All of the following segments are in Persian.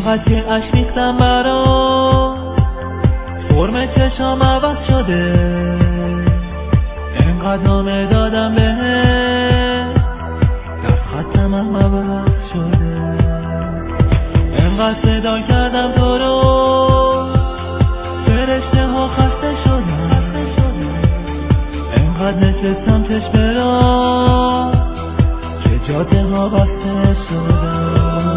انقدر که عشق ریختم برات، فرم چشام عوض شده، انقدر نامه دادم بهت، دست خطم هم عوض شده، انقدر صدا کردم تو رو، فرشته ها خسته شدن، انقدر نشستم چشم را که جاده ها بسته شدن.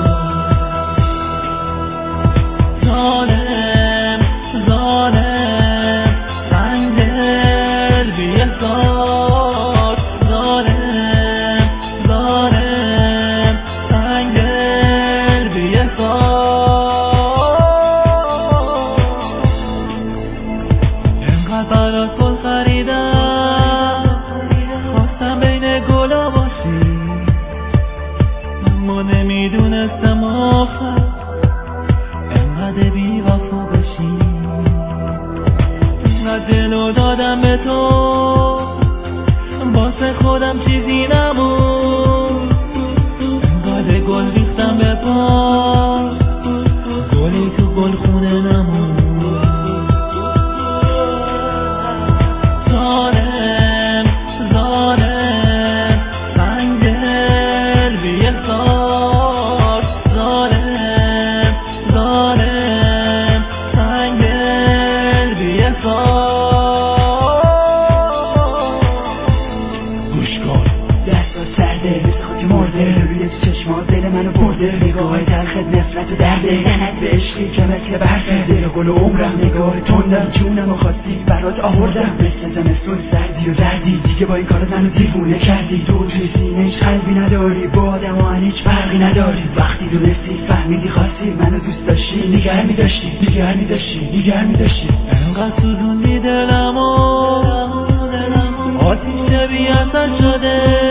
ظالم ظالم سنگ دل بی احساس، ظالم ظالم سنگ دل بی احساس، انقدر برات گل خریدم، خواستم بین گلا باشی، اما نمیدونستم آخر انقدر بی وفا بشی. انقدر دلو دادم به تو، واسه خودم چیزی نمون، انقدر گل ریختم به پا، گلی تو گلخونه نمون. ظالم ظالم سنگ دل بی احساس، ظالم ظالم سنگ دل بی احساس. گوش کن دستا سرده، مثل خاک مرده، روی چشمات دل منو برده، نگاه تلخت نفرت و درده، لعنت به عشقی که مثل برده، دل گل و عمرم، نگاه تندم، جونم و خواستی برات آوردم، مثل زمستون سردی و دردی، دیگه با این کارت منو دیوونه کردی، تو توی سینه‌اش قلبی نداری، با آدم ها هیچ فرقی نداری، وقتی دونستی فهمیدی خواستی منو دوست داشتی، نگه می‌داشتی نگه می‌داشتی نگه می‌داشتی، انقدر سوزوندی دلمو، آتیش بی اثر شده،